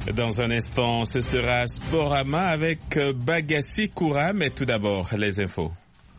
Dans un instant, ce sera Sporama avec Bagassi Koura, mais tout d'abord, les infos.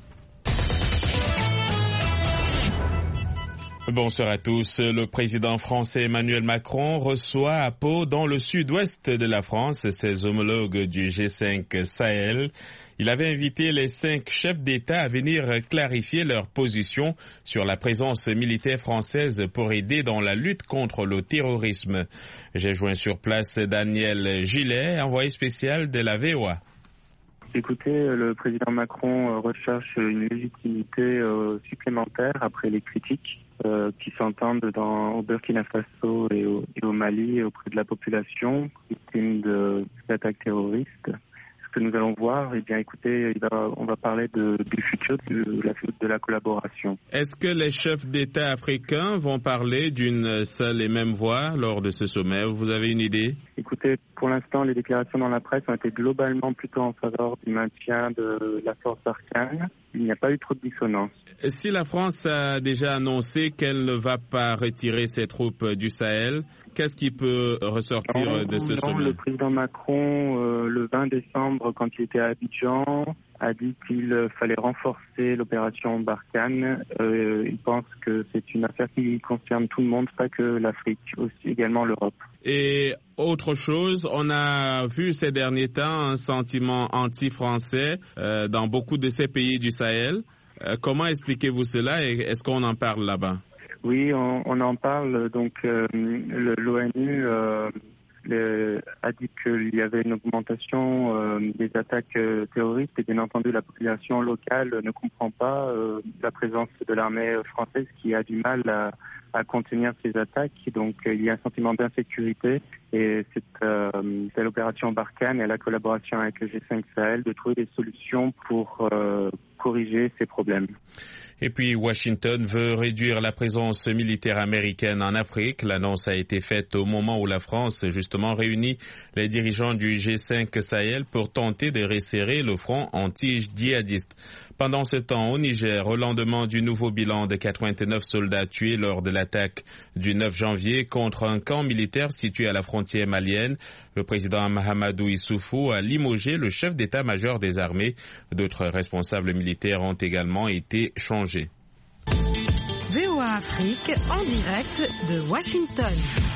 Bonsoir à tous. Le président français Emmanuel Macron reçoit à Pau, dans le sud-ouest de la France, ses homologues du G5 Sahel. Il avait invité les 5 chefs d'État à venir clarifier leur position sur la présence militaire française pour aider dans la lutte contre le terrorisme. J'ai joint sur place Daniel Gillet, envoyé spécial de la VOA. Écoutez, le président Macron recherche une légitimité supplémentaire après les critiques qui s'entendent au Burkina Faso et au Mali auprès de la population victime d'attaques terroristes. Ce que nous allons voir, eh bien, écoutez, on va parler du futur de la collaboration. Est-ce que les chefs d'État africains vont parler d'une seule et même voix lors de ce sommet? Vous avez une idée? Écoutez, pour l'instant, les déclarations dans la presse ont été globalement plutôt en faveur du maintien de la force Barkhane. Il n'y a pas eu trop de dissonance. Si la France a déjà annoncé qu'elle ne va pas retirer ses troupes du Sahel, qu'est-ce qui peut ressortir de ce sommet? Le président Macron, le 20 décembre, quand il était à Abidjan, a dit qu'il fallait renforcer l'opération Barkhane. Il pense que c'est une affaire qui concerne tout le monde, pas que l'Afrique, aussi également l'Europe. Et autre chose, on a vu ces derniers temps un sentiment anti-français dans beaucoup de ces pays du Sahel. Comment expliquez-vous cela et est-ce qu'on en parle là-bas? Oui, on en parle. Donc, l'ONU a dit qu'il y avait une augmentation des attaques terroristes et bien entendu la population locale ne comprend pas la présence de l'armée française qui a du mal à contenir ces attaques. Donc il y a un sentiment d'insécurité et c'est l'opération Barkhane et la collaboration avec le G5 Sahel de trouver des solutions pour corriger ces problèmes. Et puis Washington veut réduire la présence militaire américaine en Afrique. L'annonce a été faite au moment où la France justement réunit les dirigeants du G5 Sahel pour tenter de resserrer le front anti-djihadiste. Pendant ce temps, au Niger, au lendemain du nouveau bilan de 89 soldats tués lors de l'attaque du 9 janvier contre un camp militaire situé à la frontière malienne, le président Mahamadou Issoufou a limogé le chef d'état-major des armées. D'autres responsables militaires ont également été changés. VOA Afrique en direct de Washington.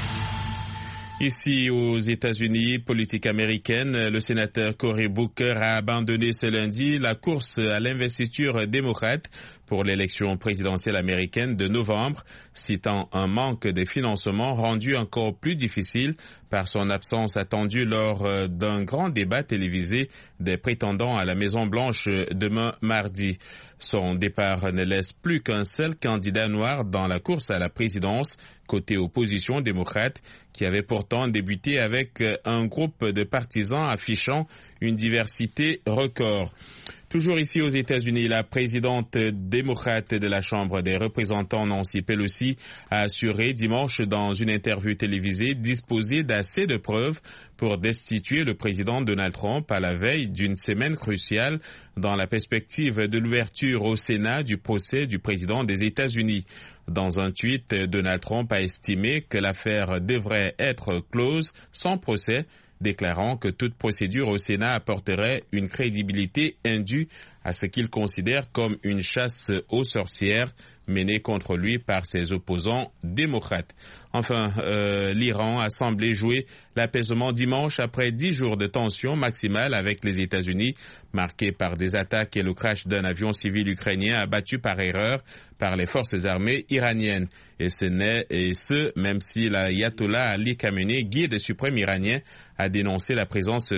Ici aux États-Unis, politique américaine, le sénateur Cory Booker a abandonné ce lundi la course à l'investiture démocrate pour l'élection présidentielle américaine de novembre, citant un manque de financement rendu encore plus difficile par son absence attendue lors d'un grand débat télévisé des prétendants à la Maison-Blanche demain mardi. Son départ ne laisse plus qu'un seul candidat noir dans la course à la présidence, côté opposition démocrate, qui avait pourtant débuté avec un groupe de partisans affichant une diversité record. Toujours ici aux États-Unis, la présidente démocrate de la Chambre des représentants, Nancy Pelosi, a assuré dimanche dans une interview télévisée disposer d'assez de preuves pour destituer le président Donald Trump à la veille d'une semaine cruciale dans la perspective de l'ouverture au Sénat du procès du président des États-Unis. Dans un tweet, Donald Trump a estimé que l'affaire devrait être close sans procès, déclarant que toute procédure au Sénat apporterait une crédibilité indue à ce qu'il considère comme une chasse aux sorcières menée contre lui par ses opposants démocrates. Enfin, l'Iran a semblé jouer l'apaisement dimanche après 10 jours de tension maximale avec les États-Unis, marqués par des attaques et le crash d'un avion civil ukrainien abattu par erreur par les forces armées iraniennes. Et ce, même si l'ayatollah Ali Khamenei, guide suprême iranien, a dénoncé la présence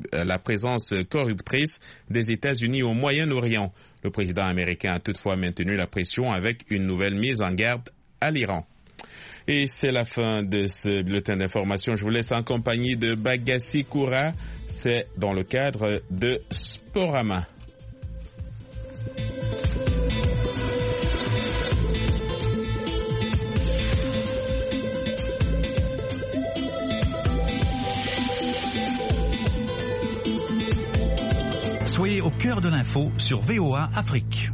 corruptrice des États-Unis au Moyen-Orient. Le président américain a toutefois maintenu la pression avec une nouvelle mise en garde à l'Iran. Et c'est la fin de ce bulletin d'information. Je vous laisse en compagnie de Bagassi Koura. C'est dans le cadre de Sporama. Soyez au cœur de l'info sur VOA Afrique.